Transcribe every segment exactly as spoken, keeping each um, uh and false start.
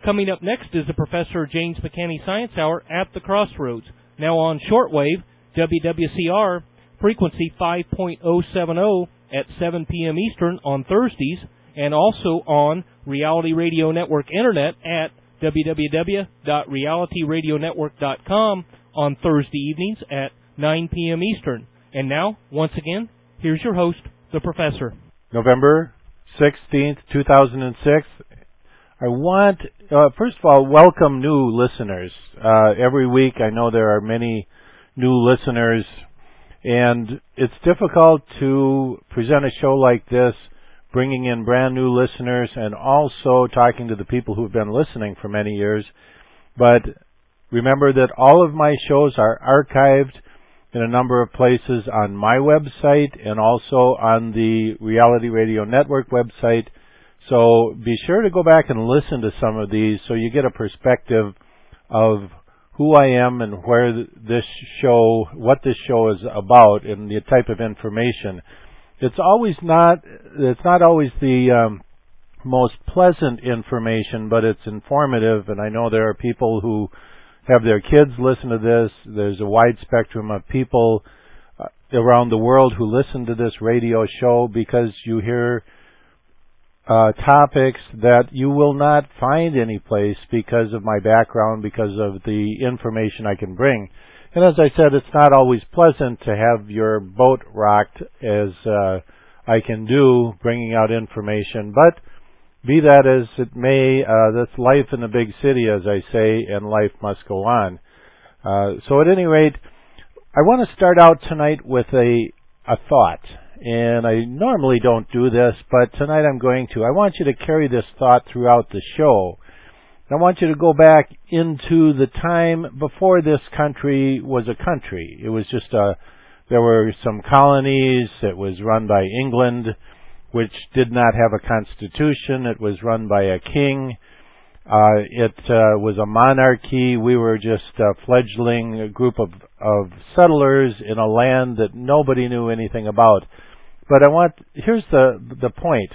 Coming up next is the Professor James McCanney Science Hour at the Crossroads. Now on shortwave, W W C R, frequency five point oh seven oh at seven p.m. Eastern on Thursdays, and also on Reality Radio Network Internet at w w w dot reality radio network dot com on Thursday evenings at nine p.m. Eastern. And now, once again, here's your host, the Professor. November sixteenth, two thousand six. I want, uh, first of all, welcome new listeners. Uh, every week I know there are many new listeners, and it's difficult to present a show like this, bringing in brand new listeners and also talking to the people who've been listening for many years. But remember that all of my shows are archived in a number of places on my website and also on the Reality Radio Network website. So be sure to go back and listen to some of these so you get a perspective of who I am and where this show, what this show is about and the type of information. It's always not, it's not always the um, most pleasant information, but it's informative, and I know there are people who have their kids listen to this. There's a wide spectrum of people uh, around the world who listen to this radio show because you hear uh, topics that you will not find anyplace because of my background, because of the information I can bring. And as I said, it's not always pleasant to have your boat rocked as uh, I can do, bringing out information. But be that as it may, uh, that's life in the big city, as I say, and life must go on. Uh, so at any rate, I want to start out tonight with a, a thought. And I normally don't do this, but tonight I'm going to. I want you to carry this thought throughout the show. I want you to go back into the time before this country was a country. It was just a, there were some colonies. It was run by England, which did not have a constitution. It was run by a king. Uh, it uh, was a monarchy. We were just a fledgling group of, of settlers in a land that nobody knew anything about. But I want, here's the the point.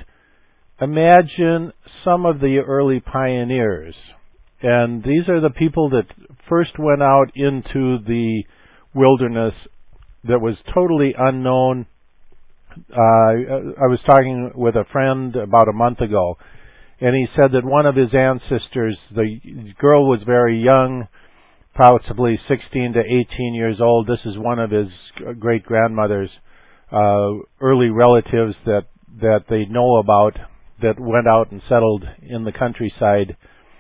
Imagine some of the early pioneers, and these are the people that first went out into the wilderness that was totally unknown. Uh, I was talking with a friend about a month ago, and he said that one of his ancestors, the girl was very young, possibly sixteen to eighteen years old. This is one of his great-grandmother's uh, early relatives that, that they know about, that went out and settled in the countryside.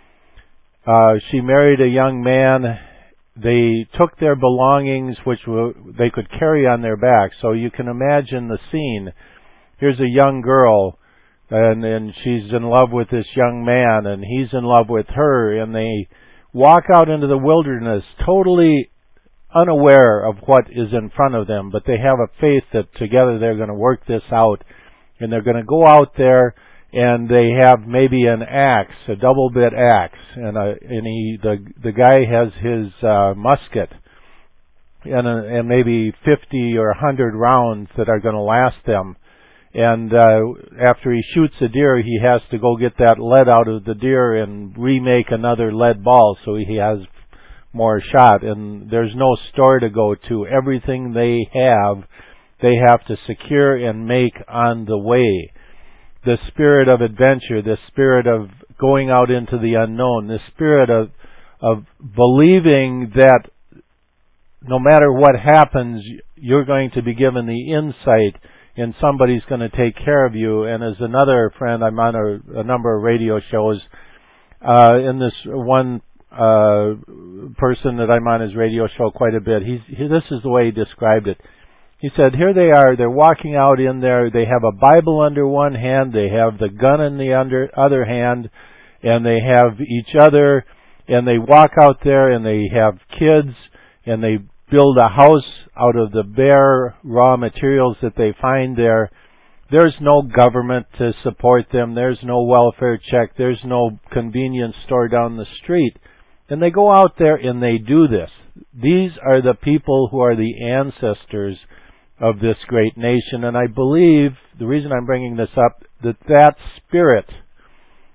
Uh, she married a young man. They took their belongings, which were, they could carry on their back. So you can imagine the scene. Here's a young girl, and, and she's in love with this young man, and he's in love with her, and they walk out into the wilderness totally unaware of what is in front of them, but they have a faith that together they're going to work this out, and they're going to go out there, and they have maybe an axe, a double bit axe, and a, and he the the guy has his uh, musket, and a, and maybe fifty or a hundred rounds that are going to last them. And uh, after he shoots a deer, he has to go get that lead out of the deer and remake another lead ball so he has more shot. And there's no store to go to. Everything they have, they have to secure and make on the way. The spirit of adventure, the spirit of going out into the unknown, the spirit of of believing that no matter what happens, you're going to be given the insight and somebody's going to take care of you. And as another friend, I'm on a, a number of radio shows, uh, in this one uh, person that I'm on his radio show quite a bit, he's, he, this is the way he described it. He said, here they are, they're walking out in there, they have a Bible under one hand, they have the gun in the under, other hand, and they have each other, and they walk out there and they have kids, and they build a house out of the bare raw materials that they find there. There's no government to support them, there's no welfare check, there's no convenience store down the street. And they go out there and they do this. These are the people who are the ancestors of this great nation, and I believe, the reason I'm bringing this up, that that spirit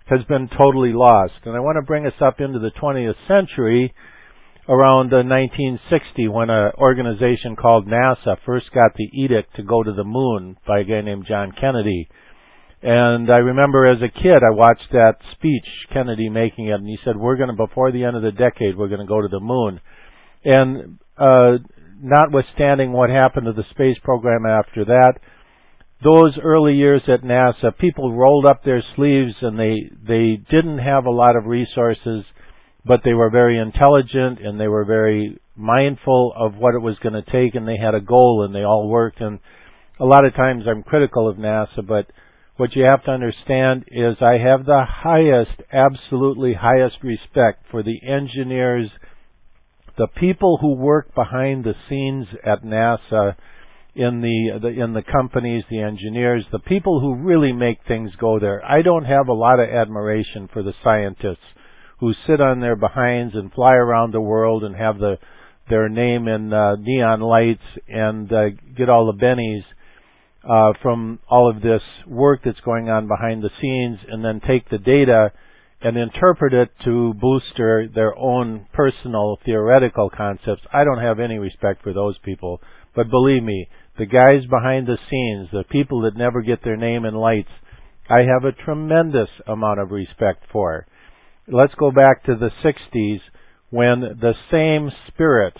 has been totally lost. And I want to bring us up into the twentieth century, around uh, nineteen sixty, when an organization called NASA first got the edict to go to the moon by a guy named John Kennedy. And I remember as a kid, I watched that speech, Kennedy making it, and he said, we're going to, before the end of the decade, we're going to go to the moon. And uh, notwithstanding what happened to the space program after that, those early years at NASA, people rolled up their sleeves and they, they didn't have a lot of resources, but they were very intelligent and they were very mindful of what it was going to take, and they had a goal and they all worked. And a lot of times I'm critical of NASA, but what you have to understand is I have the highest, absolutely highest respect for the engineers, the people who work behind the scenes at NASA, in the, the in the companies, the engineers, the people who really make things go there. I don't have a lot of admiration for the scientists who sit on their behinds and fly around the world and have the their name in uh, neon lights and uh, get all the bennies uh, from all of this work that's going on behind the scenes, and then take the data and interpret it to booster their own personal theoretical concepts. I don't have any respect for those people. But believe me, the guys behind the scenes, the people that never get their name in lights, I have a tremendous amount of respect for. Let's go back to the sixties, when the same spirit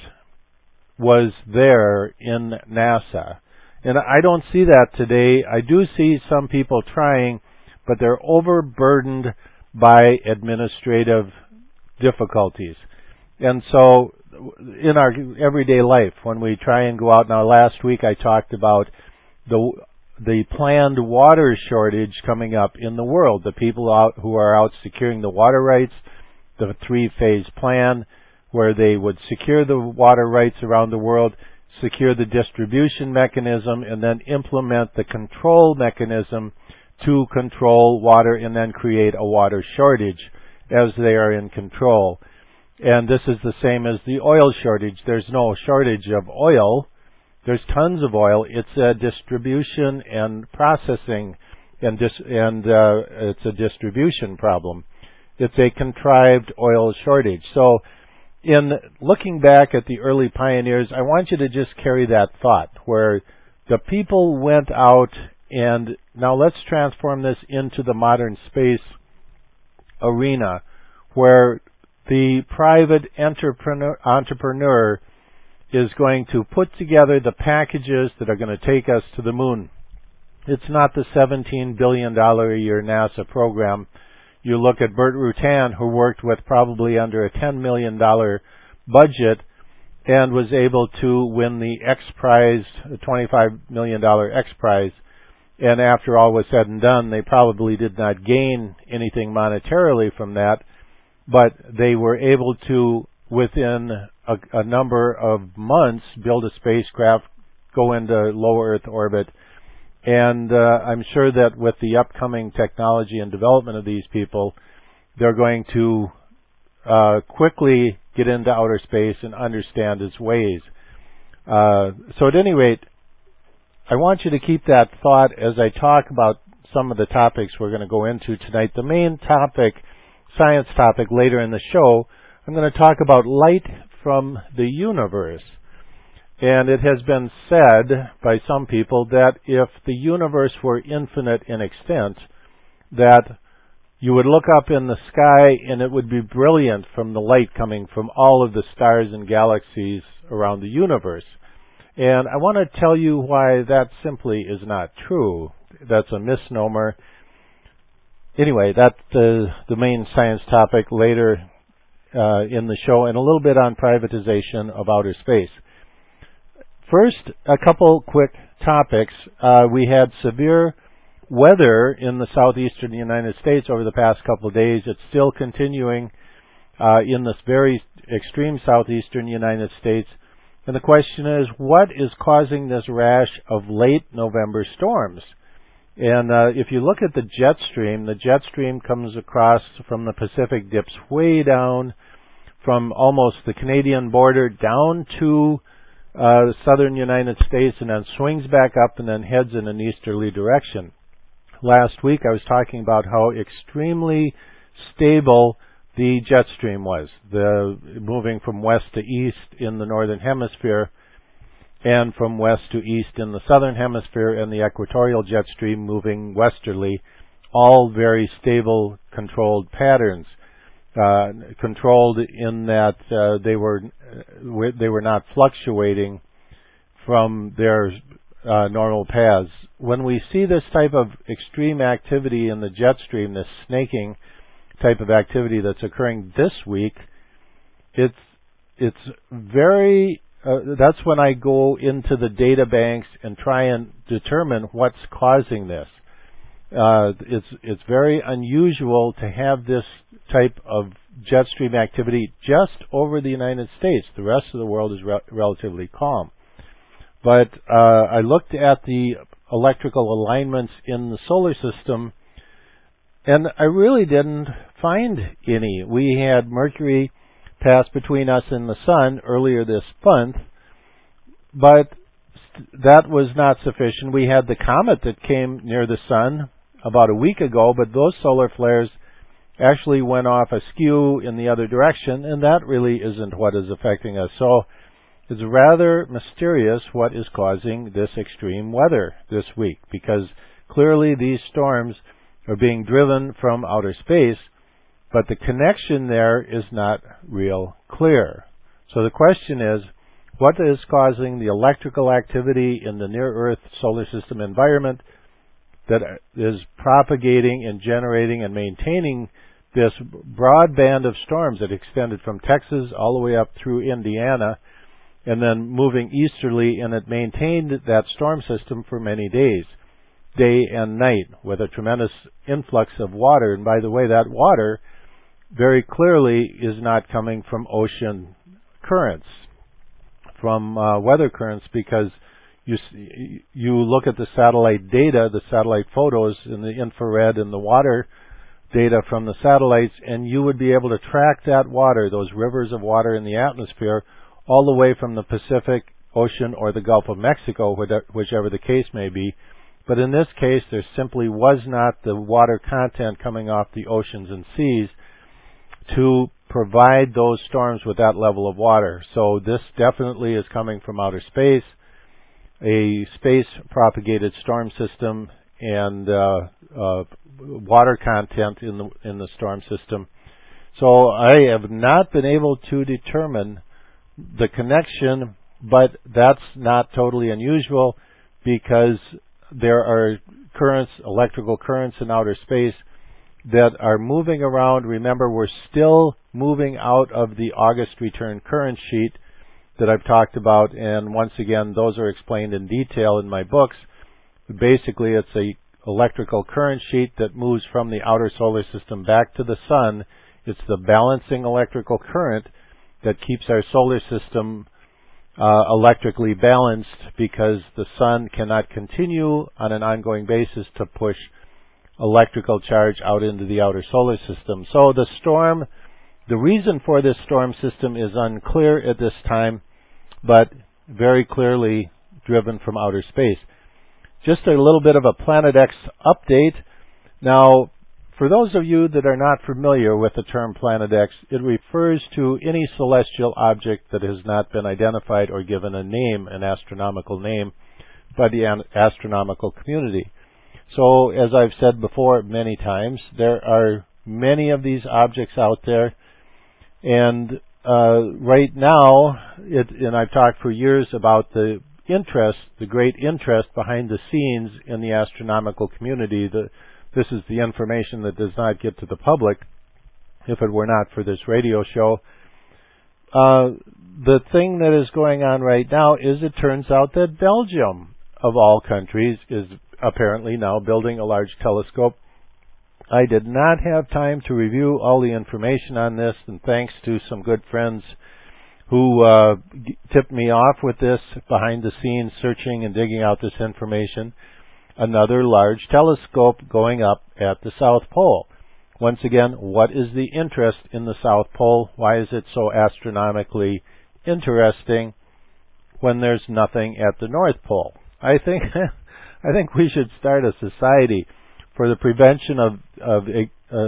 was there in NASA. And I don't see that today. I do see some people trying, but they're overburdened by administrative difficulties. And so in our everyday life, when we try and go out, now last week I talked about the the planned water shortage coming up in the world, the people out who are out securing the water rights, the three-phase plan where they would secure the water rights around the world, secure the distribution mechanism, and then implement the control mechanism to control water and then create a water shortage as they are in control. And this is the same as the oil shortage. There's no shortage of oil. There's tons of oil. It's a distribution and processing, and dis- and uh, it's a distribution problem. It's a contrived oil shortage. So in looking back at the early pioneers, I want you to just carry that thought, where the people went out, and now let's transform this into the modern space arena, where the private entrepreneur, entrepreneur is going to put together the packages that are going to take us to the moon. It's not the seventeen billion dollars a year NASA program. You look at Burt Rutan, who worked with probably under a ten million dollars budget and was able to win the X Prize, the twenty-five million dollars X Prize. And after all was said and done, they probably did not gain anything monetarily from that, but they were able to, within a, a number of months, build a spacecraft, go into low Earth orbit. And uh, I'm sure that with the upcoming technology and development of these people, they're going to uh, quickly get into outer space and understand its ways. Uh, so at any rate, I want you to keep that thought as I talk about some of the topics we're going to go into tonight. The main topic, science topic later in the show, I'm going to talk about light from the universe. And it has been said by some people that if the universe were infinite in extent, that you would look up in the sky and it would be brilliant from the light coming from all of the stars and galaxies around the universe. And I want to tell you why that simply is not true. That's a misnomer. Anyway, that's the, the main science topic later uh, in the show, and a little bit on privatization of outer space. First, a couple quick topics. Uh, we had severe weather in the southeastern United States over the past couple of days. It's still continuing uh, in this very extreme southeastern United States. And the question is, what is causing this rash of late November storms? And uh, if you look at the jet stream, the jet stream comes across from the Pacific, dips way down from almost the Canadian border down to uh, southern United States, and then swings back up and then heads in an easterly direction. Last week I was talking about how extremely stable the jet stream was, the moving from west to east in the northern hemisphere and from west to east in the southern hemisphere, and the equatorial jet stream moving westerly, all very stable, controlled patterns. Uh, controlled in that uh, they were they were not fluctuating from their uh, normal paths. When we see this type of extreme activity in the jet stream, this snaking type of activity that's occurring this week, it's it's very uh, that's when I go into the data banks and try and determine what's causing this. Uh, it's it's very unusual to have this type of jet stream activity just over the United States. The rest of the world is re- relatively calm. But uh, I looked at the electrical alignments in the solar system, and I really didn't find any. We had Mercury pass between us and the Sun earlier this month, but that was not sufficient. We had the comet that came near the Sun about a week ago, but those solar flares actually went off askew in the other direction, and that really isn't what is affecting us. So it's rather mysterious what is causing this extreme weather this week, because clearly these storms are being driven from outer space, but the connection there is not real clear. So the question is, what is causing the electrical activity in the near-Earth solar system environment that is propagating and generating and maintaining this broad band of storms that extended from Texas all the way up through Indiana and then moving easterly, and it maintained that storm system for many days, day and night, with a tremendous influx of water. And by the way, that water very clearly is not coming from ocean currents, from uh, weather currents, because You, you look at the satellite data, the satellite photos in the infrared and the water data from the satellites, and you would be able to track that water, those rivers of water in the atmosphere, all the way from the Pacific Ocean or the Gulf of Mexico, whichever the case may be. But in this case, there simply was not the water content coming off the oceans and seas to provide those storms with that level of water. So this definitely is coming from outer space, a space-propagated storm system, and uh, uh, water content in the in the storm system. So I have not been able to determine the connection, but that's not totally unusual, because there are currents, electrical currents in outer space that are moving around. Remember, we're still moving out of the August return current sheet that I've talked about, and once again, those are explained in detail in my books. Basically, it's a electrical current sheet that moves from the outer solar system back to the sun. It's the balancing electrical current that keeps our solar system uh, electrically balanced, because the sun cannot continue on an ongoing basis to push electrical charge out into the outer solar system. So the storm, the reason for this storm system is unclear at this time, but very clearly driven from outer space. Just a little bit of a Planet X update. Now, for those of you that are not familiar with the term Planet X, it refers to any celestial object that has not been identified or given a name, an astronomical name, by the astronomical community. So, as I've said before many times, there are many of these objects out there, and uh, right now, it, and I've talked for years about the interest, the great interest behind the scenes in the astronomical community. The, this is the information that does not get to the public if it were not for this radio show. Uh, the thing that is going on right now is it turns out that Belgium, of all countries, is apparently now building a large telescope. I did not have time to review all the information on this, and thanks to some good friends who uh, tipped me off with this behind the scenes searching and digging out this information. Another large telescope going up at the South Pole. Once again, what is the interest in the South Pole? Why is it so astronomically interesting when there's nothing at the North Pole? I think I think we should start a society for the prevention of of uh,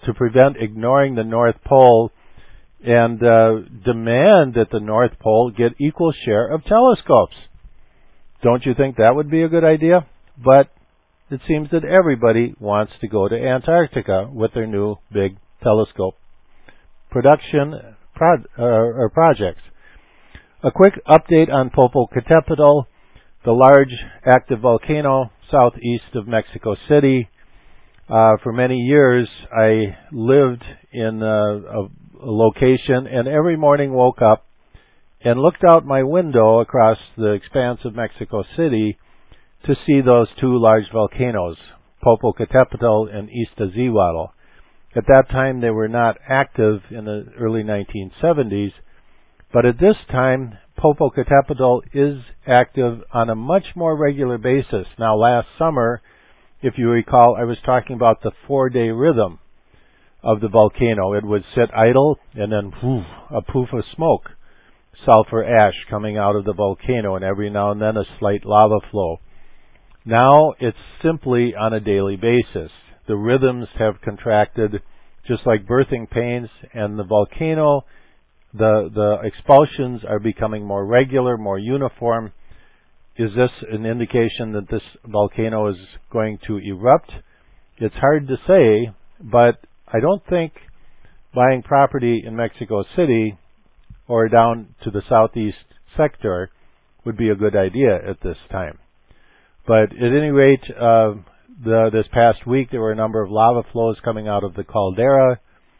to prevent ignoring the North Pole and uh, demand that the North Pole get equal share of telescopes. Don't you think that would be a good idea? But it seems that everybody wants to go to Antarctica with their new big telescope production pro- uh, or projects. A quick update on Popocatépetl, the large active volcano southeast of Mexico City. Uh, for many years, I lived in a, a, a location, and every morning woke up and looked out my window across the expanse of Mexico City to see those two large volcanoes, Popocatépetl and Iztaccíhuatl. At that time, they were not active in the early nineteen seventies, but at this time, Popocatépetl is active on a much more regular basis. Now, last summer, if you recall, I was talking about the four-day rhythm of the volcano. It would sit idle, and then whoosh, a poof of smoke, sulfur ash coming out of the volcano, and every now and then a slight lava flow. Now it's simply on a daily basis. The rhythms have contracted just like birthing pains, and the volcano, the, the expulsions are becoming more regular, more uniform. Is this an indication that this volcano is going to erupt? It's hard to say, but I don't think buying property in Mexico City or down to the southeast sector would be a good idea at this time. But at any rate, uh, the, this past week there were a number of lava flows coming out of the caldera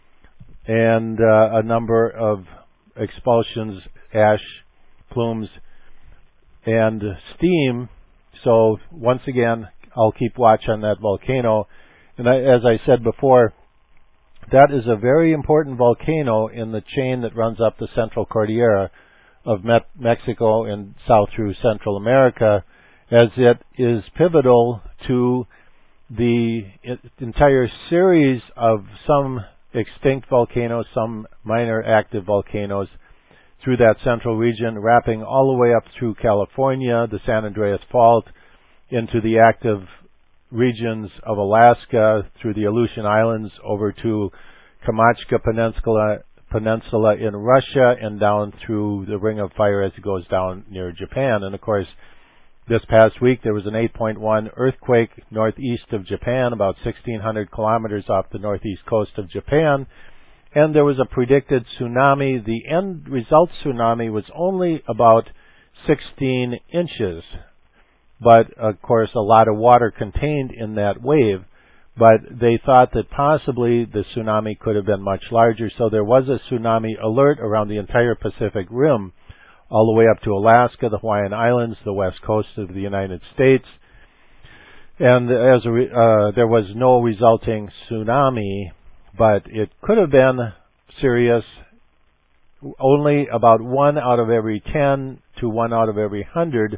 and uh, a number of expulsions, ash, plumes, and steam. So once again, I'll keep watch on that volcano. And I, as I said before, that is a very important volcano in the chain that runs up the Central Cordillera of Met- Mexico and south through Central America, as it is pivotal to the entire series of some extinct volcanoes, some minor active volcanoes through that central region, wrapping all the way up through California, the San Andreas Fault, into the active regions of Alaska, through the Aleutian Islands, over to Kamchatka Peninsula, Peninsula in Russia, and down through the Ring of Fire as it goes down near Japan. And of course, this past week there was an eight point one earthquake northeast of Japan, about sixteen hundred kilometers off the northeast coast of Japan. And there was a predicted tsunami. The end result tsunami was only about sixteen inches. But, of course, a lot of water contained in that wave. But they thought that possibly the tsunami could have been much larger. So there was a tsunami alert around the entire Pacific Rim, all the way up to Alaska, the Hawaiian Islands, the west coast of the United States. And as a re- uh, there was no resulting tsunami, but it could have been serious. Only about one out of every ten to one out of every hundred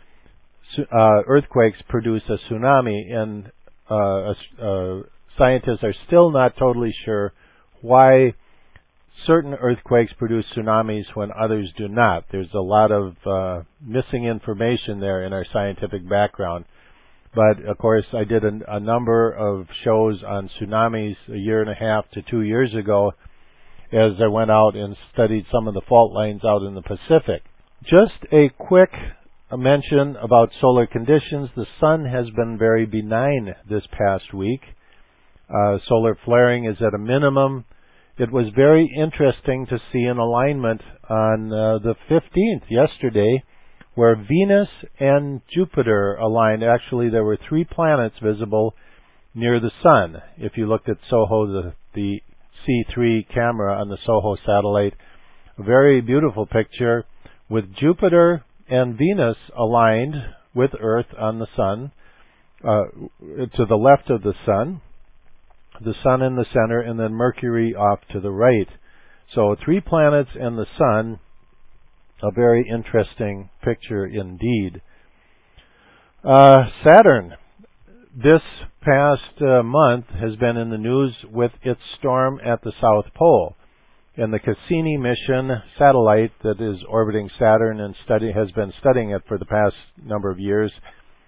uh, earthquakes produce a tsunami, and uh, uh, scientists are still not totally sure why certain earthquakes produce tsunamis when others do not. There's a lot of uh, missing information there in our scientific background. But, of course, I did a, a number of shows on tsunamis a year and a half to two years ago as I went out and studied some of the fault lines out in the Pacific. Just a quick mention about solar conditions. The sun has been very benign this past week. Uh, solar flaring is at a minimum. It was very interesting to see an alignment on uh, the fifteenth, yesterday, where Venus and Jupiter aligned. Actually, there were three planets visible near the sun. If you looked at SOHO, the, the C three camera on the SOHO satellite, a very beautiful picture with Jupiter and Venus aligned with Earth on the sun, uh, to the left of the sun, the sun in the center, and then Mercury off to the right. So three planets and the sun. A very interesting picture indeed. Uh, Saturn, this past uh, month, has been in the news with its storm at the South Pole. And the Cassini mission satellite that is orbiting Saturn and study, has been studying it for the past number of years,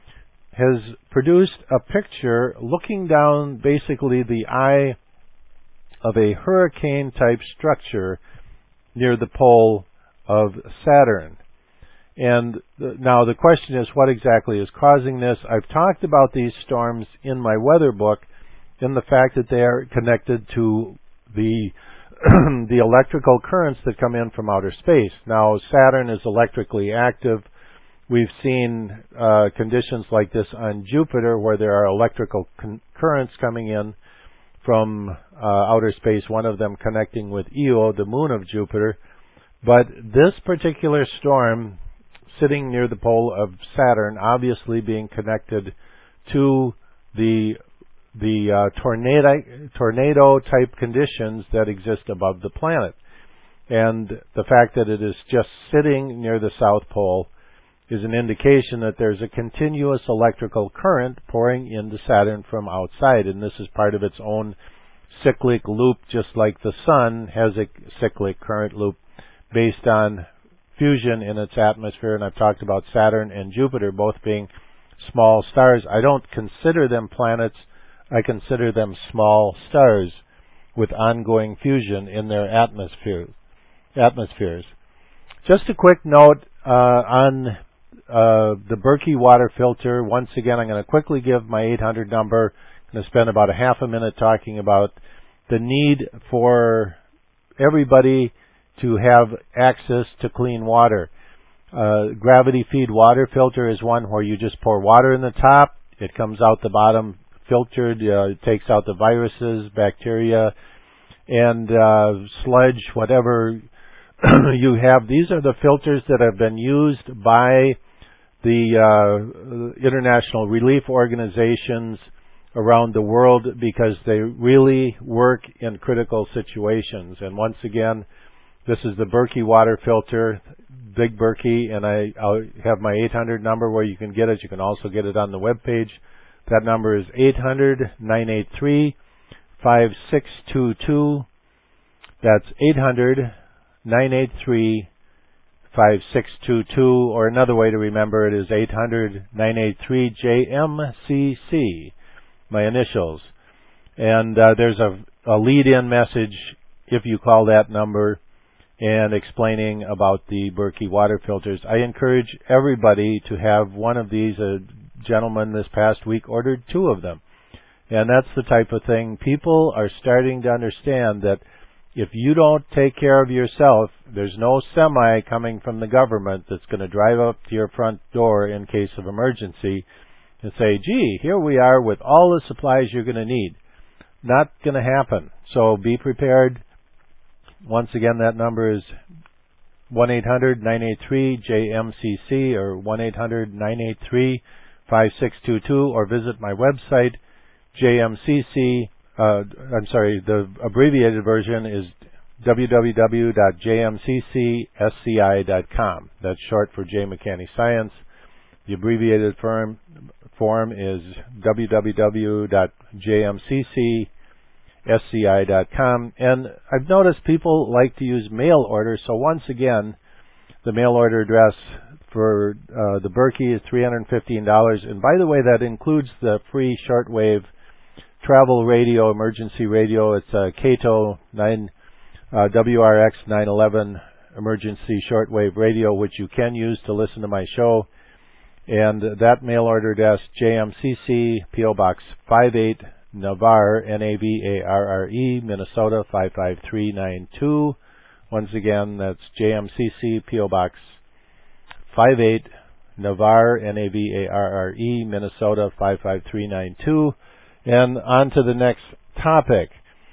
has produced a picture looking down basically the eye of a hurricane-type structure near the pole of Saturn. And the, now the question is, what exactly is causing this? I've talked about these storms in my weather book, in the fact that they are connected to the the electrical currents that come in from outer space. Now, Saturn is electrically active. We've seen uh, conditions like this on Jupiter, where there are electrical con- currents coming in from uh, outer space, one of them connecting with Io, the moon of Jupiter. But this particular storm, sitting near the pole of Saturn, obviously being connected to the the uh, tornado tornado type conditions that exist above the planet. And the fact that it is just sitting near the South Pole is an indication that there's a continuous electrical current pouring into Saturn from outside, and this is part of its own cyclic loop, just like the Sun has a cyclic current loop based on fusion in its atmosphere. And I've talked about Saturn and Jupiter both being small stars. I don't consider them planets. I consider them small stars with ongoing fusion in their atmosphere, atmospheres. Just a quick note uh, on uh, the Berkey water filter. Once again, I'm going to quickly give my eight hundred number. I'm going to spend about a half a minute talking about the need for everybody to have access to clean water. Uh, gravity feed water filter is one where you just pour water in the top. It comes out the bottom filtered. Uh, it takes out the viruses, bacteria, and uh, sludge, whatever you have. These are the filters that have been used by the uh, international relief organizations around the world because they really work in critical situations. And once again, this is the Berkey water filter, Big Berkey, and I, I'll have my eight hundred number where you can get it. You can also get it on the web page. That number is eight hundred, nine eight three, five six two two. That's eight hundred, nine eight three, five six two two, or another way to remember it is eight hundred, nine eight three, J M C C, my initials. And uh, there's a, a lead-in message if you call that number and explaining about the Berkey water filters. I encourage everybody to have one of these. A gentleman this past week ordered two of them. And that's the type of thing. People are starting to understand that if you don't take care of yourself, there's no semi coming from the government that's going to drive up to your front door in case of emergency and say, gee, here we are with all the supplies you're going to need. Not going to happen. So be prepared. Once again, that number is one eight hundred, nine eight three, J M C C or one eight hundred, nine eight three, five six two two, or visit my website, J M C C. Uh, I'm sorry, the abbreviated version is w w w dot j m c c s c i dot com. That's short for J. McCanney Science. The abbreviated form, form is w w w dot j m c c s c i dot com. And I've noticed people like to use mail order, so once again, the mail order address for uh, the Berkey is three hundred fifteen dollars. And by the way, that includes the free shortwave travel radio, emergency radio. It's a Kato nine, uh, W R X nine eleven emergency shortwave radio, which you can use to listen to my show. And that mail order address, J M C C, P O Box five eight, Navarre, N A V A R R E, Minnesota five five three nine two. Once again, that's J M C C, P O Box five eight, Navarre, N A V A R R E, Minnesota five five three nine two. And on to the next topic.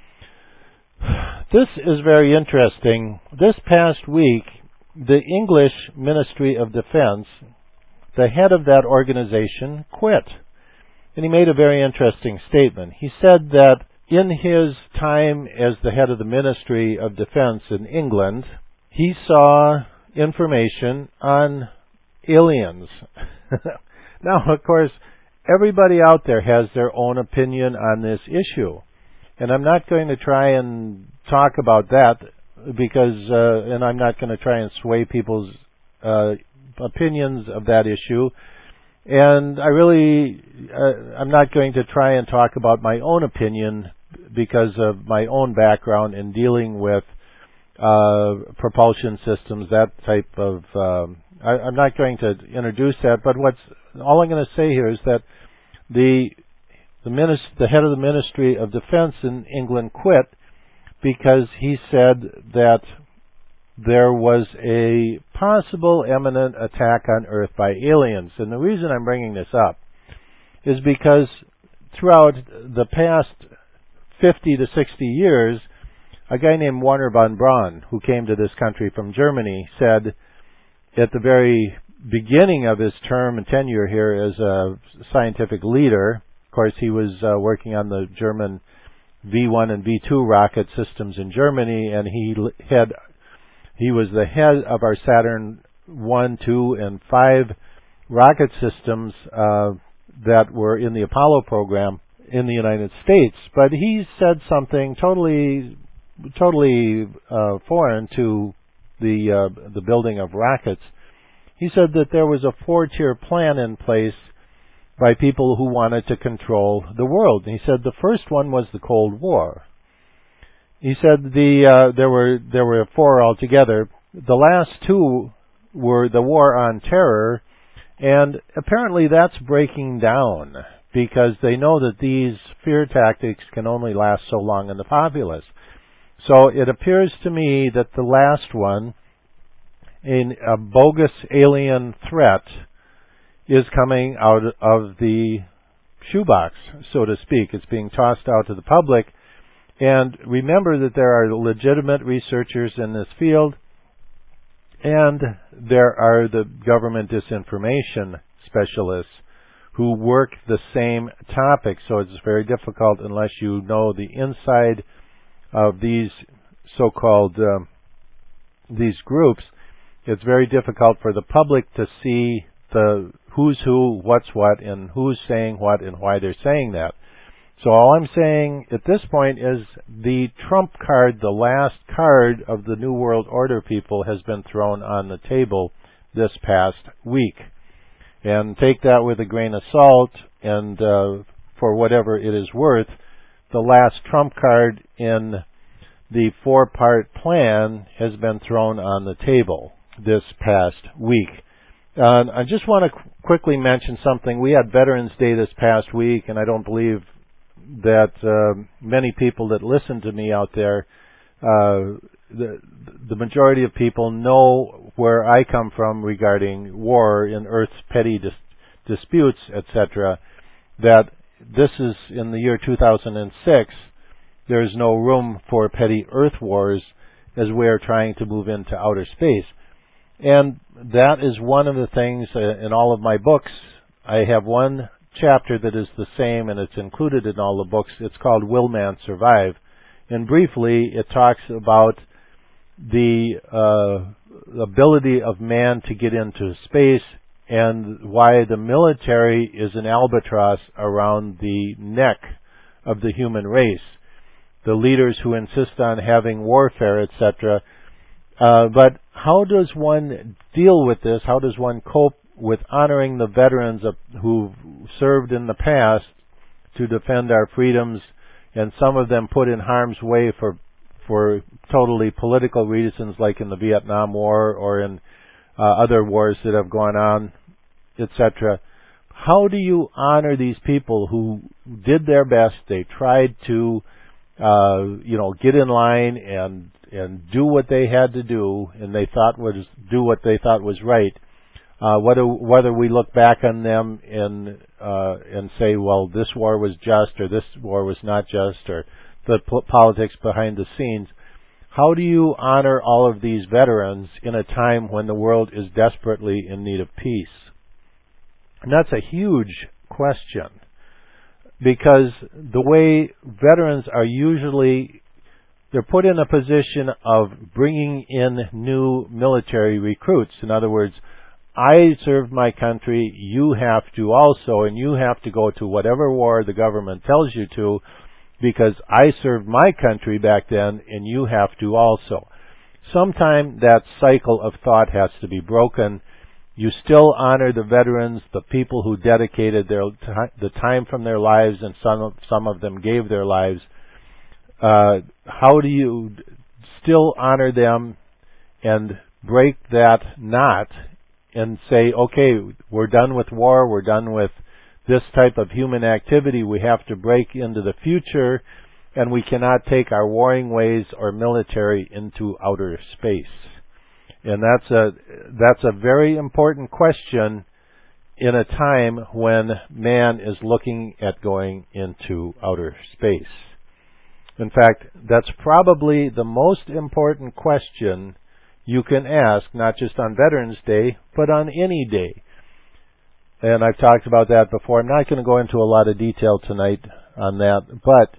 This is very interesting. This past week, the English Ministry of Defense, the head of that organization, quit. And he made a very interesting statement. He said that in his time as the head of the Ministry of Defense in England, he saw information on aliens. Now, of course, everybody out there has their own opinion on this issue. And I'm not going to try and talk about that because, uh, and I'm not going to try and sway people's uh, opinions of that issue. And I really, uh, I'm not going to try and talk about my own opinion because of my own background in dealing with uh, propulsion systems, that type of. Um, I, I'm not going to introduce that, but what's all I'm going to say here is that the the, minis- the head of the Ministry of Defense in England quit because he said that there was a possible imminent attack on Earth by aliens. And the reason I'm bringing this up is because throughout the past fifty to sixty years, a guy named Wernher von Braun, who came to this country from Germany, said at the very beginning of his term and tenure here as a scientific leader, of course he was uh, working on the German V one and V two rocket systems in Germany, and he had he was the head of our Saturn one, two, and five rocket systems uh, that were in the Apollo program in the United States. But he said something totally, totally uh, foreign to the uh, the building of rockets. He said that there was a four-tier plan in place by people who wanted to control the world. And he said the first one was the Cold War. He said the uh, there were there were four altogether. The last two were the War on Terror, and apparently that's breaking down because they know that these fear tactics can only last so long in the populace. So it appears to me that the last one, in a bogus alien threat, is coming out of the shoebox, so to speak. It's being tossed out to the public. And remember that there are legitimate researchers in this field, and there are the government disinformation specialists who work the same topic. So it's very difficult unless you know the inside of these so-called um, these groups. It's very difficult for the public to see the who's who, what's what, and who's saying what and why they're saying that. So all I'm saying at this point is the trump card, the last card of the New World Order people, has been thrown on the table this past week. And take that with a grain of salt, and uh, for whatever it is worth, the last trump card in the four-part plan has been thrown on the table this past week. Uh, I just want to qu- quickly mention something. We had Veterans Day this past week, and I don't believe that uh, many people that listen to me out there, uh, the, the majority of people know where I come from regarding war in Earth's petty dis- disputes, et cetera, that this is in the year two thousand six. There is no room for petty Earth wars as we are trying to move into outer space. And that is one of the things uh, in all of my books. I have one chapter that is the same, and it's included in all the books. It's called Will Man Survive? And briefly, it talks about the uh, ability of man to get into space and why the military is an albatross around the neck of the human race. The leaders who insist on having warfare, et cetera. Uh, but how does one deal with this? How does one cope with honoring the veterans of, who've served in the past to defend our freedoms, and some of them put in harm's way for for totally political reasons, like in the Vietnam War or in uh, other wars that have gone on, et cetera. How do you honor these people who did their best? They tried to, uh, you know, get in line and and do what they had to do, and they thought was do what they thought was right. Uh, whether whether we look back on them and uh, and say, well, this war was just, or this war was not just, or the po- politics behind the scenes. How do you honor all of these veterans in a time when the world is desperately in need of peace? And that's a huge question, because the way veterans are usually, they're put in a position of bringing in new military recruits. In other words, I served my country, you have to also, and you have to go to whatever war the government tells you to, because I served my country back then, and you have to also. Sometime that cycle of thought has to be broken. You still honor the veterans, the people who dedicated their t- the time from their lives, and some of, some of them gave their lives uh, how do you still honor them and break that knot and say, okay, we're done with war, we're done with this type of human activity, we have to break into the future, and we cannot take our warring ways or military into outer space. And that's a that's a very important question in a time when man is looking at going into outer space. In fact, that's probably the most important question you can ask, not just on Veterans Day, but on any day. And I've talked about that before. I'm not going to go into a lot of detail tonight on that, but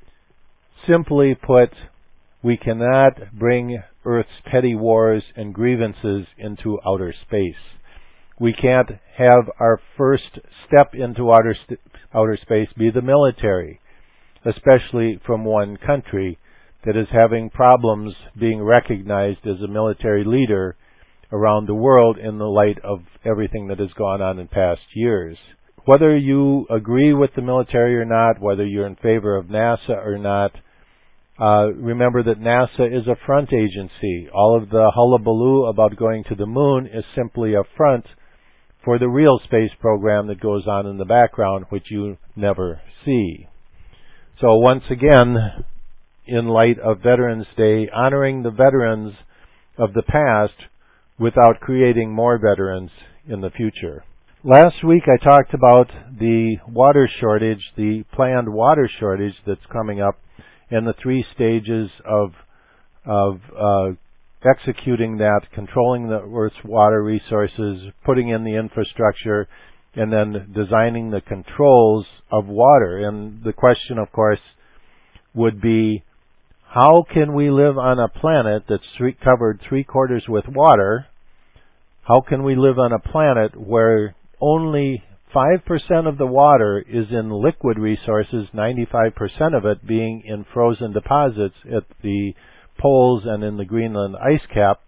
simply put, we cannot bring Earth's petty wars and grievances into outer space. We can't have our first step into outer, st- outer space be the military, especially from one country that is having problems being recognized as a military leader around the world in the light of everything that has gone on in past years. Whether you agree with the military or not, whether you're in favor of NASA or not, uh, remember that NASA is a front agency. All of the hullabaloo about going to the moon is simply a front for the real space program that goes on in the background, which you never see. So once again, in light of Veterans Day, honoring the veterans of the past without creating more veterans in the future. Last week I talked about the water shortage, the planned water shortage that's coming up, and the three stages of of uh, executing that, controlling the Earth's water resources, putting in the infrastructure, and then designing the controls of water. And the question, of course, would be, how can we live on a planet that's three, covered three quarters with water? How can we live on a planet where only five percent of the water is in liquid resources, ninety-five percent of it being in frozen deposits at the poles and in the Greenland ice cap?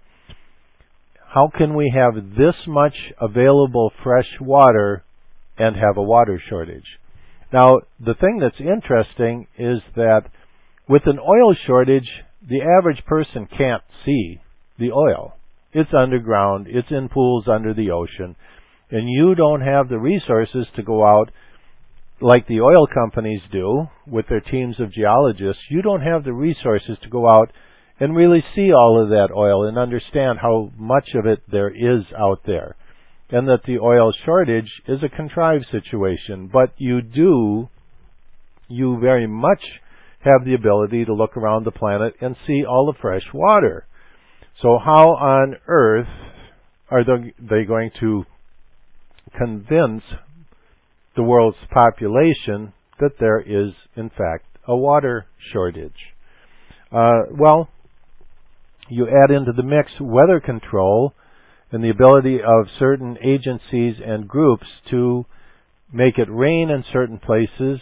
How can we have this much available fresh water and have a water shortage? Now, the thing that's interesting is that with an oil shortage, the average person can't see the oil. It's underground, it's in pools under the ocean, and you don't have the resources to go out like the oil companies do with their teams of geologists. You don't have the resources to go out and really see all of that oil and understand how much of it there is out there, and that the oil shortage is a contrived situation. But you do, you very much have the ability to look around the planet and see all the fresh water. So how on earth are they going to convince the world's population that there is, in fact, a water shortage? Uh, well, you add into the mix weather control and the ability of certain agencies and groups to make it rain in certain places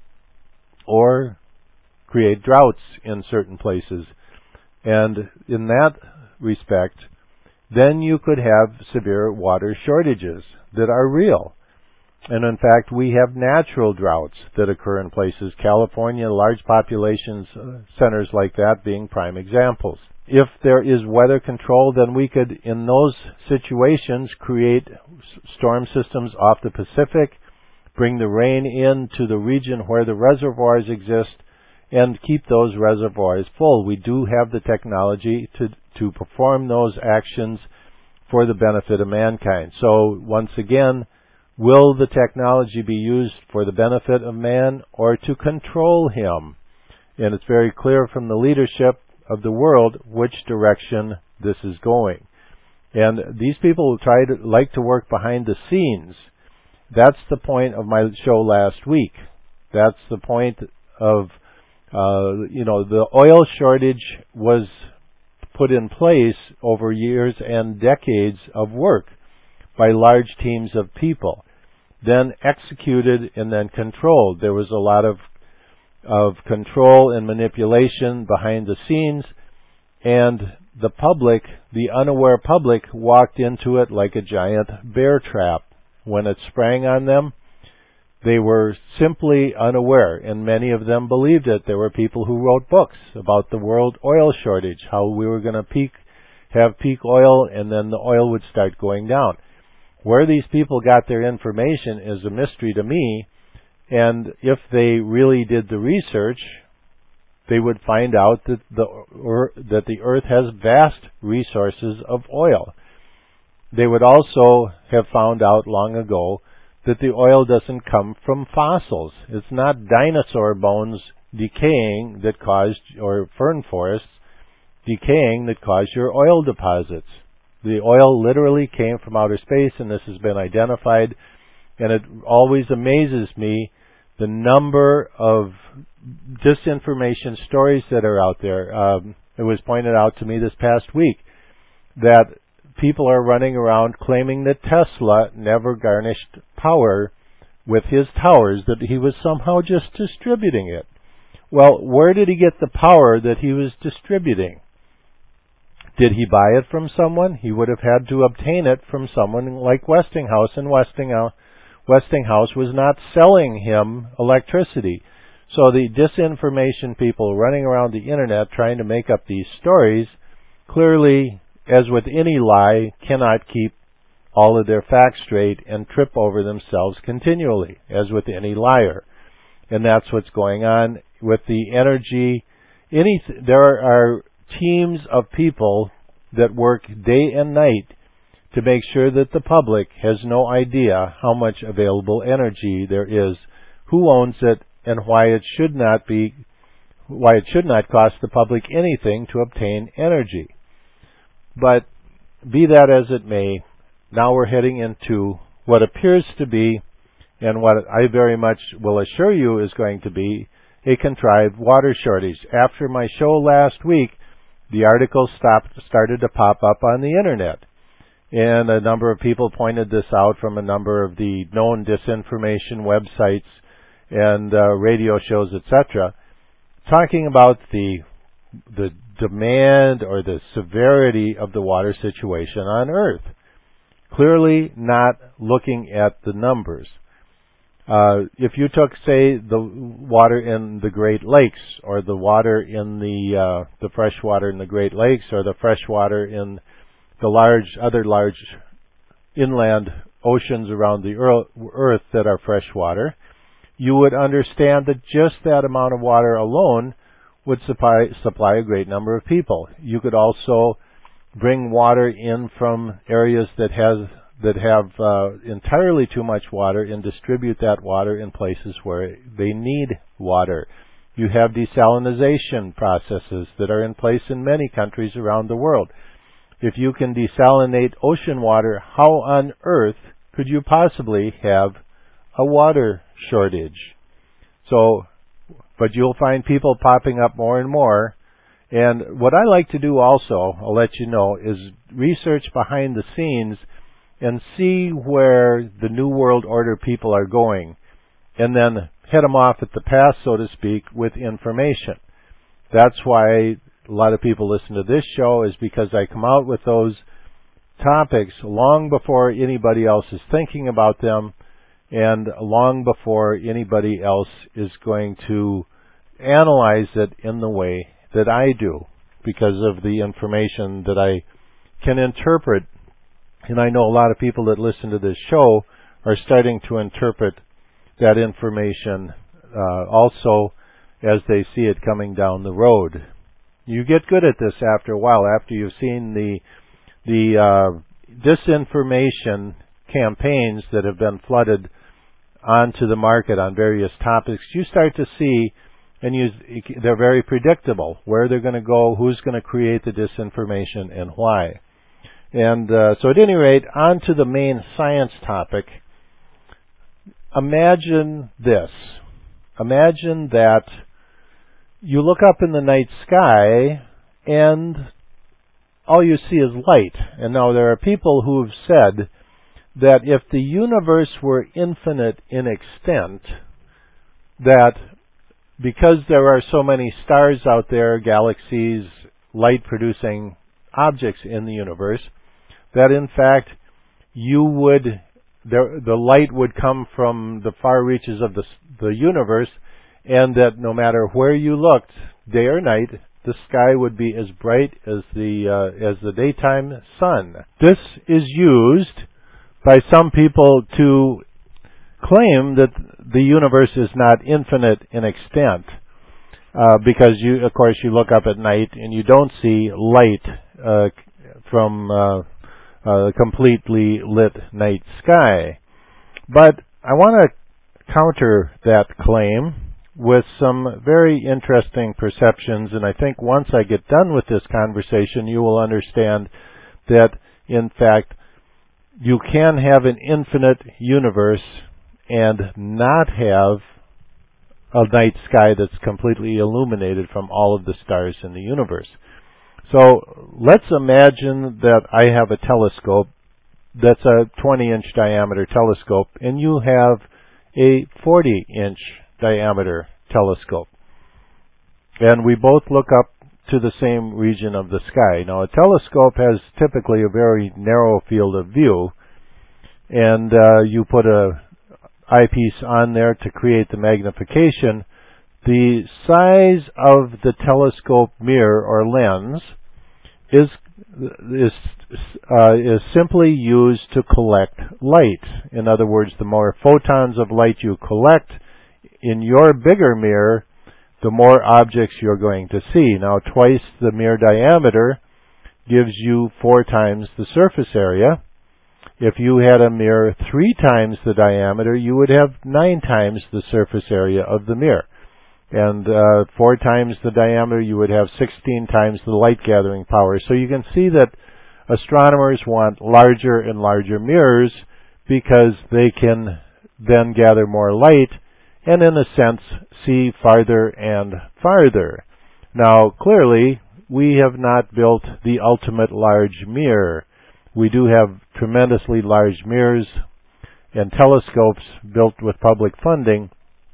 or create droughts in certain places. And in that respect, then you could have severe water shortages that are real. And in fact, we have natural droughts that occur in places. California, large populations, uh, centers like that being prime examples. If there is weather control, then we could, in those situations, create storm systems off the Pacific, bring the rain into the region where the reservoirs exist, and keep those reservoirs full. We do have the technology to to perform those actions for the benefit of mankind. So once again, will the technology be used for the benefit of man or to control him? And it's very clear from the leadership of the world which direction this is going. And these people who try to like to work behind the scenes. That's the point of my show last week. That's the point of Uh, you know, the oil shortage was put in place over years and decades of work by large teams of people, then executed and then controlled. There was a lot of of control and manipulation behind the scenes, and the public, the unaware public, walked into it like a giant bear trap. When it sprang on them, They were simply unaware, and many of them believed it. There were people who wrote books about the world oil shortage, how we were going to peak, have peak oil, and then the oil would start going down. Where these people got their information is a mystery to me, and if they really did the research, they would find out that the or, that the earth has vast resources of oil. They would also have found out long ago that the oil doesn't come from fossils. It's not dinosaur bones decaying that caused, or fern forests decaying that caused your oil deposits. The oil literally came from outer space, and this has been identified, and it always amazes me the number of disinformation stories that are out there. Um, it was pointed out to me this past week that people are running around claiming that Tesla never garnished power with his towers, that he was somehow just distributing it. Well, where did he get the power that he was distributing? Did he buy it from someone? He would have had to obtain it from someone like Westinghouse, and Westinghouse, Westinghouse was not selling him electricity. So the disinformation people running around the internet trying to make up these stories clearly, as with any lie, cannot keep all of their facts straight and trip over themselves continually, as with any liar. And that's what's going on with the energy. Any, there are teams of people that work day and night to make sure that the public has no idea how much available energy there is, who owns it, and why it should not be, why it should not cost the public anything to obtain energy. But be that as it may, now we're heading into what appears to be, and what I very much will assure you is going to be, a contrived water shortage. After my show last week, the article stopped, started to pop up on the internet. And a number of people pointed this out from a number of the known disinformation websites and uh, radio shows, et cetera, talking about the the demand or the severity of the water situation on Earth. Clearly not looking at the numbers. Uh, if you took, say, the water in the Great Lakes, or the water in the uh, the fresh water in the Great Lakes, or the fresh water in the large other large inland oceans around the Earth that are fresh water, you would understand that just that amount of water alone would supply supply a great number of people. You could also bring water in from areas that has that have uh, entirely too much water and distribute that water in places where they need water. You have desalination processes that are in place in many countries around the world. If you can desalinate ocean water, how on earth could you possibly have a water shortage? So, but you'll find people popping up more and more. And what I like to do also, I'll let you know, is research behind the scenes and see where the New World Order people are going, and then head them off at the pass, so to speak, with information. That's why a lot of people listen to this show, is because I come out with those topics long before anybody else is thinking about them, and long before anybody else is going to analyze it in the way that I do, because of the information that I can interpret. And I know a lot of people that listen to this show are starting to interpret that information uh, also as they see it coming down the road. You get good at this after a while, after you've seen the the uh, disinformation campaigns that have been flooded onto the market on various topics. You start to see, and you, they're very predictable, where they're going to go, who's going to create the disinformation, and why. And uh, so at any rate, on to the main science topic. Imagine this. Imagine that you look up in the night sky and all you see is light. And now there are people who have said that if the universe were infinite in extent, that because there are so many stars out there, galaxies, light-producing objects in the universe, that in fact you would there, the light would come from the far reaches of the, the universe, and that no matter where you looked, day or night, the sky would be as bright as the uh, as the daytime sun. This is used by some people to claim that the universe is not infinite in extent, uh, because you, of course, you look up at night and you don't see light uh, from uh, a completely lit night sky. But I want to counter that claim with some very interesting perceptions, and I think once I get done with this conversation, you will understand that, in fact, you can have an infinite universe and not have a night sky that's completely illuminated from all of the stars in the universe. So let's imagine that I have a telescope that's a twenty inch diameter telescope, and you have a forty inch diameter telescope. And we both look up to the same region of the sky. Now, a telescope has typically a very narrow field of view, and uh, you put a eyepiece on there to create the magnification. The size of the telescope mirror or lens is is uh, is simply used to collect light. In other words, the more photons of light you collect in your bigger mirror, the more objects you're going to see. Now, twice the mirror diameter gives you four times the surface area. If you had a mirror three times the diameter, you would have nine times the surface area of the mirror. And uh, four times the diameter, you would have sixteen times the light gathering power. So you can see that astronomers want larger and larger mirrors because they can then gather more light and, in a sense, see farther and farther. Now, clearly, we have not built the ultimate large mirror. We do have tremendously large mirrors and telescopes built with public funding.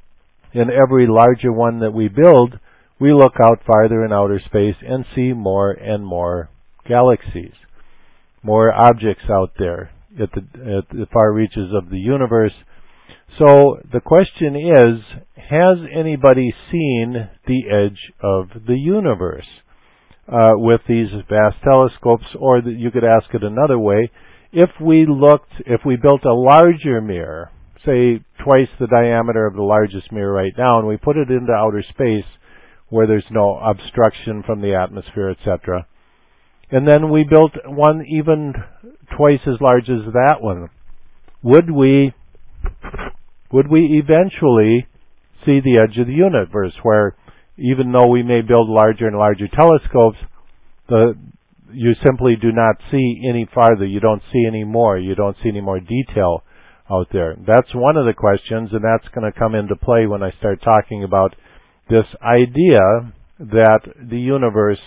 In every larger one that we build, we look out farther in outer space and see more and more galaxies, more objects out there at the, at the far reaches of the universe. So the question is, has anybody seen the edge of the universe uh, with these vast telescopes? Or the, you could ask it another way. If we looked, if we built a larger mirror, say twice the diameter of the largest mirror right now, and we put it into outer space where there's no obstruction from the atmosphere, et cetera, and then we built one even twice as large as that one, would we would we eventually see the edge of the universe, where even though we may build larger and larger telescopes, the you simply do not see any farther, you don't see any more, you don't see any more detail out there? That's one of the questions, and that's going to come into play when I start talking about this idea that the universe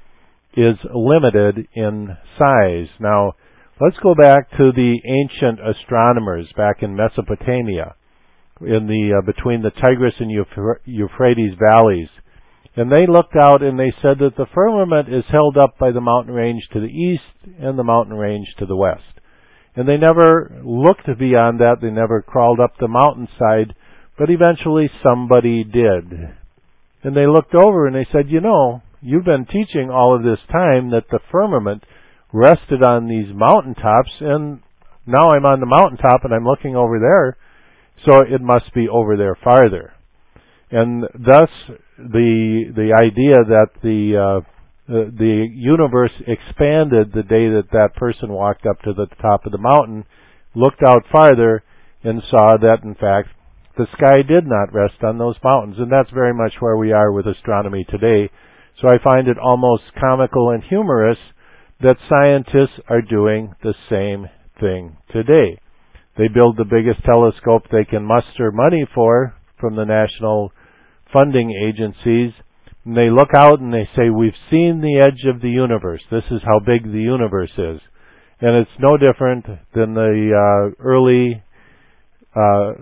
is limited in size. Now, let's go back to the ancient astronomers back in Mesopotamia, in the uh, between the Tigris and Euphrates valleys. And they looked out and they said that the firmament is held up by the mountain range to the east and the mountain range to the west. And they never looked beyond that. They never crawled up the mountainside, but eventually somebody did. And they looked over and they said, you know, you've been teaching all of this time that the firmament rested on these mountaintops, and now I'm on the mountaintop and I'm looking over there, so it must be over there farther. And thus, the the idea that the uh, the, the universe expanded the day that that person walked up to the top of the mountain, looked out farther, and saw that, in fact, the sky did not rest on those mountains. And that's very much where we are with astronomy today. So I find it almost comical and humorous that scientists are doing the same thing today. They build the biggest telescope they can muster money for from the national funding agencies, and they look out and they say, we've seen the edge of the universe. This is how big the universe is. And it's no different than the uh, early uh,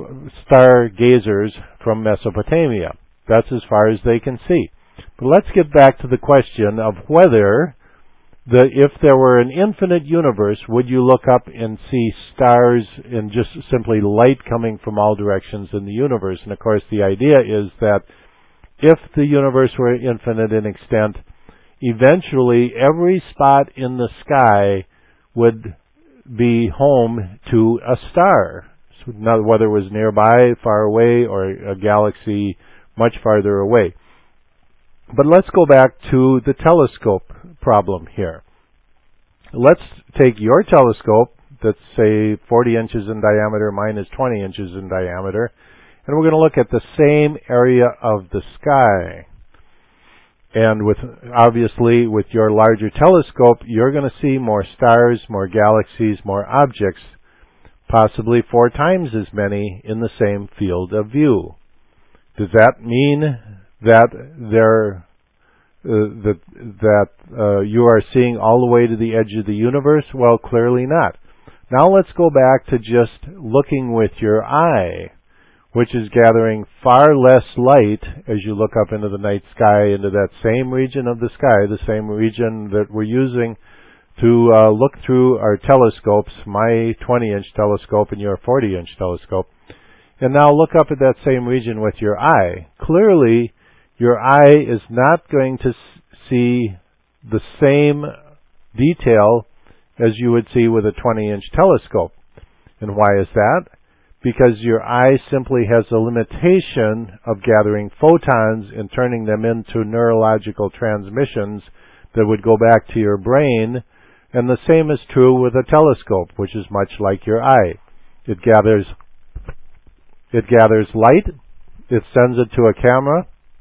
stargazers from Mesopotamia. That's as far as they can see. But let's get back to the question of whether the if there were an infinite universe, would you look up and see stars and just simply light coming from all directions in the universe? And of course, the idea is that if the universe were infinite in extent, eventually every spot in the sky would be home to a star, so not whether it was nearby, far away, or a galaxy much farther away. But let's go back to the telescope problem here. Let's take your telescope that's, say, forty inches in diameter, mine is twenty inches in diameter, and we're going to look at the same area of the sky. And with obviously with your larger telescope, you're going to see more stars, more galaxies, more objects, possibly four times as many in the same field of view. Does that mean that there uh, that that uh, you are seeing all the way to the edge of the universe? Well, clearly not. Now let's go back to just looking with your eye, which is gathering far less light as you look up into the night sky, into that same region of the sky, the same region that we're using to uh, look through our telescopes, my twenty-inch telescope and your forty-inch telescope. And now look up at that same region with your eye. Clearly, your eye is not going to see the same detail as you would see with a twenty-inch telescope. And why is that? Because your eye simply has a limitation of gathering photons and turning them into neurological transmissions that would go back to your brain. And the same is true with a telescope, which is much like your eye. It gathers it gathers light, it sends it to a camera,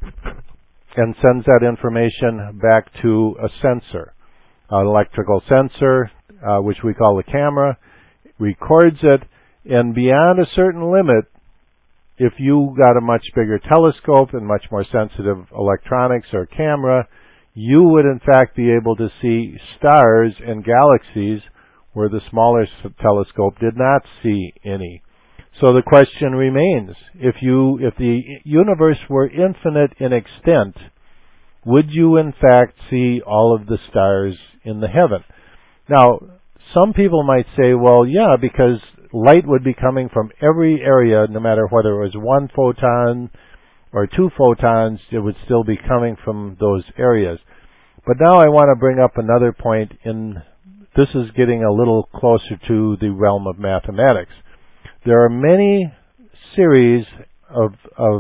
and sends that information back to a sensor, an electrical sensor, uh, which we call the camera, records it, and beyond a certain limit, if you got a much bigger telescope and much more sensitive electronics or camera, you would in fact be able to see stars and galaxies where the smaller telescope did not see any. So the question remains, if you if the universe were infinite in extent, would you in fact see all of the stars in the heaven? Now, some people might say, well, yeah, because light would be coming from every area, no matter whether it was one photon or two photons, it would still be coming from those areas. But now I want to bring up another point, in this is getting a little closer to the realm of mathematics. There are many series of, of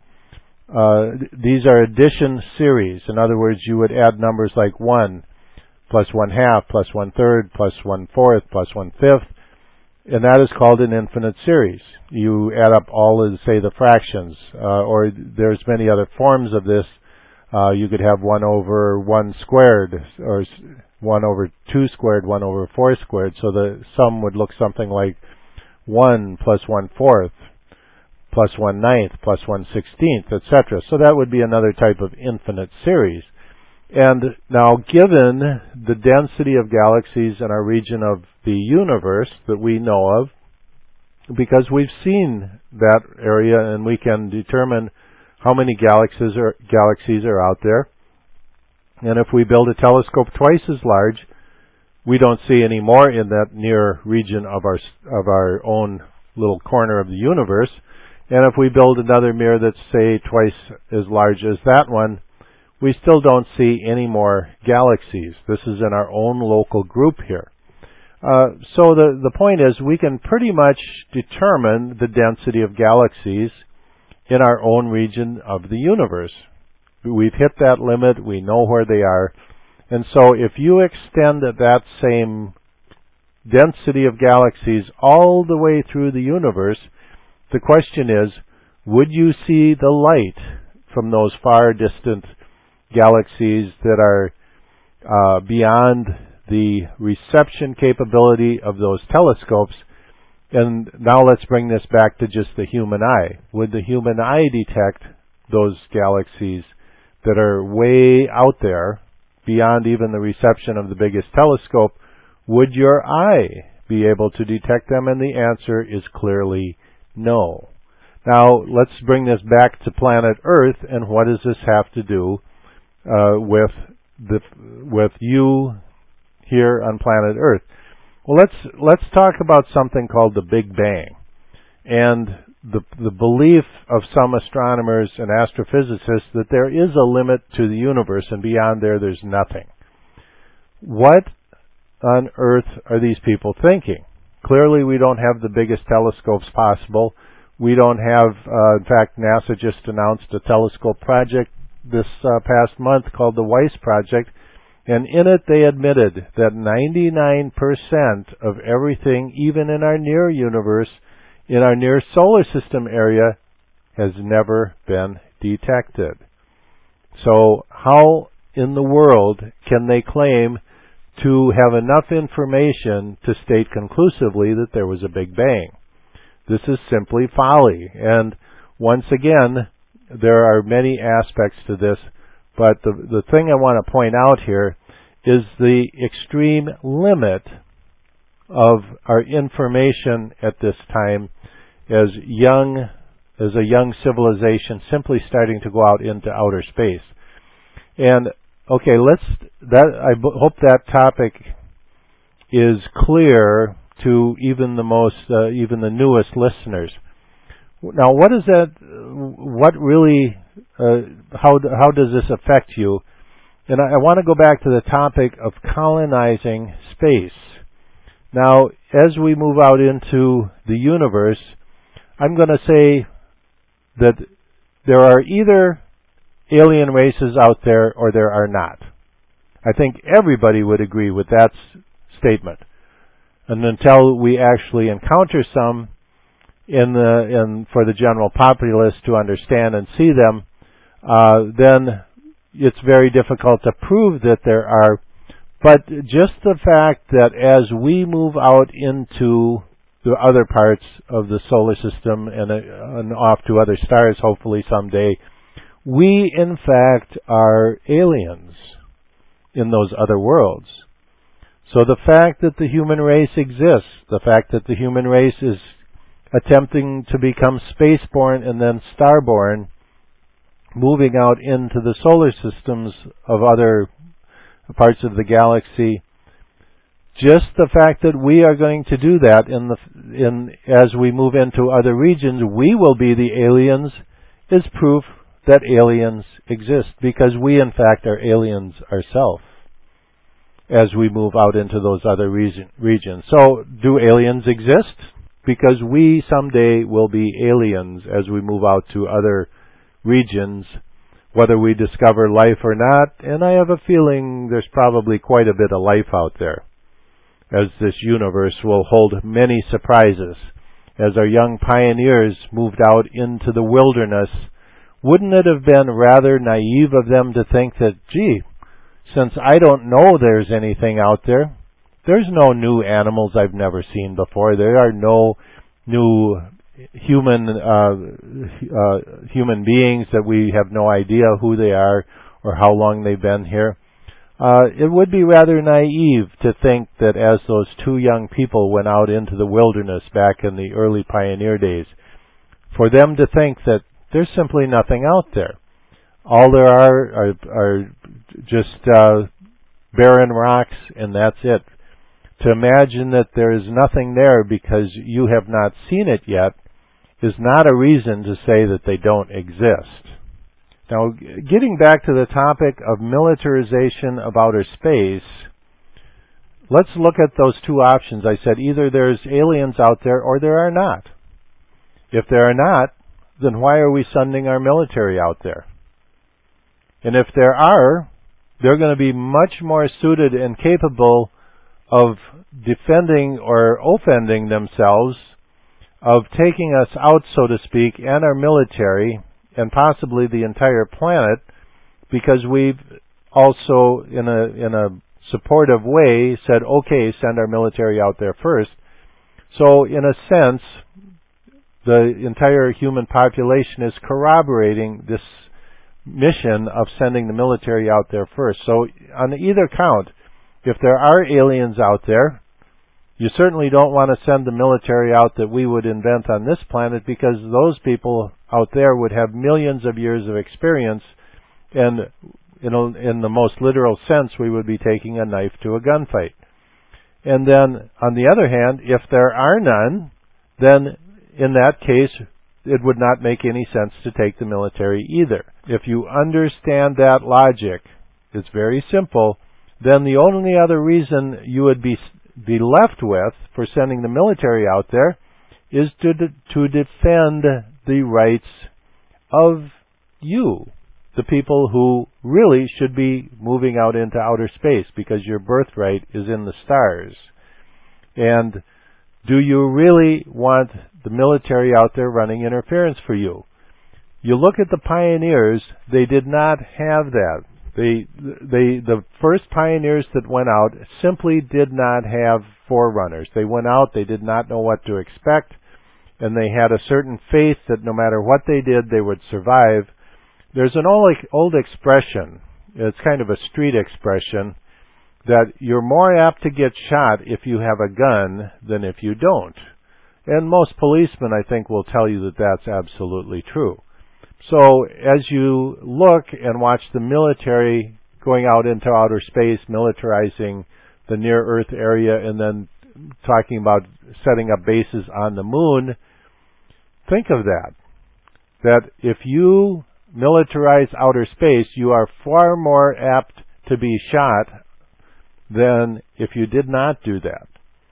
uh, these are addition series. In other words, you would add numbers like one, plus one half, plus one third, plus one fourth, plus one fifth, and that is called an infinite series. You add up all of, say, the fractions, uh, or there's many other forms of this. Uh, you could have one over one squared, or one over two squared, one over four squared, so the sum would look something like one plus one fourth, plus one ninth, plus one sixteenth, et cetera. So that would be another type of infinite series. And now, given the density of galaxies in our region of the universe that we know of, because we've seen that area and we can determine how many galaxies are, galaxies are out there, and if we build a telescope twice as large, we don't see any more in that near region of our of our own little corner of the universe. And if we build another mirror that's, say, twice as large as that one, we still don't see any more galaxies. This is in our own local group here. Uh, so the, the point is, we can pretty much determine the density of galaxies in our own region of the universe. We've hit that limit. We know where they are. And so if you extend that same density of galaxies all the way through the universe, the question is, would you see the light from those far distant galaxies that are uh, beyond the reception capability of those telescopes? And now let's bring this back to just the human eye. Would the human eye detect those galaxies that are way out there, beyond even the reception of the biggest telescope? Would your eye be able to detect them? And the answer is clearly no. Now, let's bring this back to planet Earth, and what does this have to do uh, with the with you here on planet Earth. Well, let's let's talk about something called the Big Bang, and the the belief of some astronomers and astrophysicists that there is a limit to the universe, and beyond there, there's nothing. What on earth are these people thinking? Clearly, we don't have the biggest telescopes possible. We don't have, uh, in fact, NASA just announced a telescope project this uh, past month called the WEISS Project, and in it they admitted that ninety-nine percent of everything, even in our near universe, in our near solar system area, has never been detected. So how in the world can they claim to have enough information to state conclusively that there was a Big Bang? This is simply folly. And once again, there are many aspects to this, but the, the thing I want to point out here is the extreme limit of our information at this time as young as a young civilization simply starting to go out into outer space. And okay, let's that I b- hope that topic is clear to even the most uh, even the newest listeners. Now, what is that? What really? Uh, how how does this affect you? And I, I want to go back to the topic of colonizing space. Now, as we move out into the universe, I'm going to say that there are either alien races out there or there are not. I think everybody would agree with that s- statement. And until we actually encounter some in the in for the general populace to understand and see them, uh, then it's very difficult to prove that there are. But just the fact that as we move out into the other parts of the solar system and, uh, and off to other stars, hopefully someday, we in fact are aliens in those other worlds. So the fact that the human race exists, the fact that the human race is attempting to become spaceborne and then starborn, moving out into the solar systems of other parts of the galaxy, just the fact that we are going to do that in the in as we move into other regions, we will be the aliens, is proof that aliens exist, because we in fact are aliens ourselves as we move out into those other region, regions. So, do aliens exist? Because we someday will be aliens as we move out to other regions, whether we discover life or not, and I have a feeling there's probably quite a bit of life out there, as this universe will hold many surprises. As our young pioneers moved out into the wilderness, wouldn't it have been rather naive of them to think that, gee, since I don't know there's anything out there, there's no new animals I've never seen before, there are no new human uh, uh, human beings that we have no idea who they are or how long they've been here. Uh, it would be rather naive to think that as those two young people went out into the wilderness back in the early pioneer days, for them to think that there's simply nothing out there. All there are are, are just uh, barren rocks, and that's it. To imagine that there is nothing there because you have not seen it yet is not a reason to say that they don't exist. Now, getting back to the topic of militarization of outer space, let's look at those two options. I said either there's aliens out there or there are not. If there are not, then why are we sending our military out there? And if there are, they're going to be much more suited and capable of defending or offending themselves, of taking us out, so to speak, and our military, and possibly the entire planet, because we've also, in a in a supportive way, said, okay, send our military out there first. So, in a sense, the entire human population is corroborating this mission of sending the military out there first. So, on either count, if there are aliens out there, you certainly don't want to send the military out that we would invent on this planet, because those people out there would have millions of years of experience, and in, a, in the most literal sense, we would be taking a knife to a gunfight. And then, on the other hand, if there are none, then in that case, it would not make any sense to take the military either. If you understand that logic, it's very simple, then the only other reason you would be be left with for sending the military out there is to de- to defend the rights of you, the people who really should be moving out into outer space, because your birthright is in the stars. And do you really want the military out there running interference for you? You look at the pioneers, they did not have that. They, they, the first pioneers that went out simply did not have forerunners. They went out, they did not know what to expect, and they had a certain faith that no matter what they did, they would survive. There's an old, old expression, it's kind of a street expression, that you're more apt to get shot if you have a gun than if you don't. And most policemen, I think, will tell you that that's absolutely true. So as you look and watch the military going out into outer space, militarizing the near-Earth area, and then talking about setting up bases on the moon, think of that. That if you militarize outer space, you are far more apt to be shot than if you did not do that.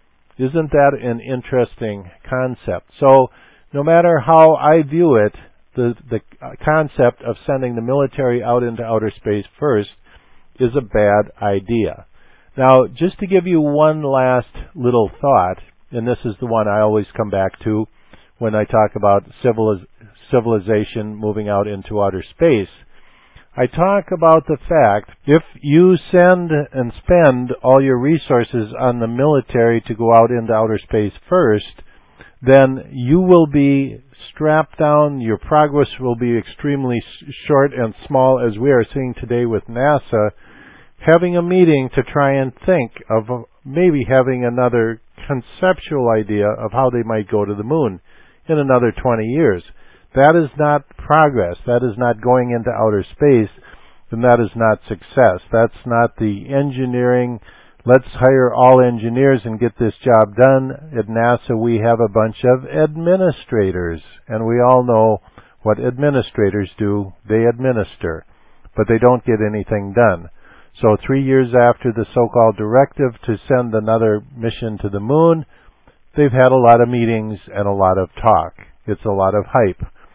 Isn't that an interesting concept? So no matter how I view it, the, the concept of sending the military out into outer space first is a bad idea. Now, just to give you one last little thought, and this is the one I always come back to when I talk about civiliz- civilization moving out into outer space, I talk about the fact if you send and spend all your resources on the military to go out into outer space first, then you will be strapped down, your progress will be extremely short and small, as we are seeing today with NASA, having a meeting to try and think of maybe having another conceptual idea of how they might go to the moon in another twenty years. That is not progress. That is not going into outer space, and that is not success. That's not the engineering, let's hire all engineers and get this job done. At NASA, we have a bunch of administrators, and we all know what administrators do. They administer, but they don't get anything done. So three years after the so-called directive to send another mission to the moon, they've had a lot of meetings and a lot of talk. It's a lot of hype.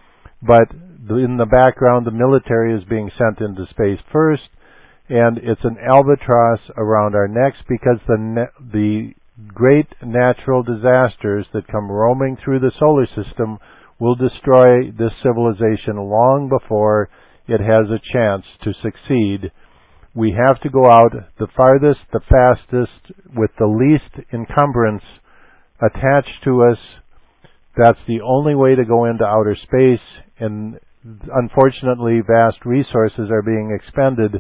But in the background, the military is being sent into space first, and it's an albatross around our necks because the ne- the great natural disasters that come roaming through the solar system will destroy this civilization long before it has a chance to succeed. We have to go out the farthest, the fastest, with the least encumbrance attached to us. That's the only way to go into outer space, and unfortunately vast resources are being expended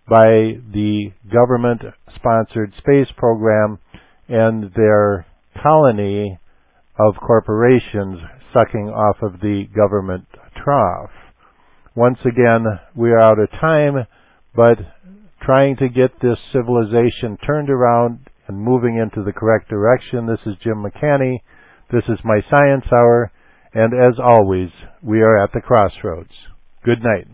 by the government-sponsored space program and their colony of corporations sucking off of the government trough. Once again, we are out of time, but trying to get this civilization turned around and moving into the correct direction. This is Jim McCanny. This is my Science Hour, and as always, we are at the crossroads. Good night.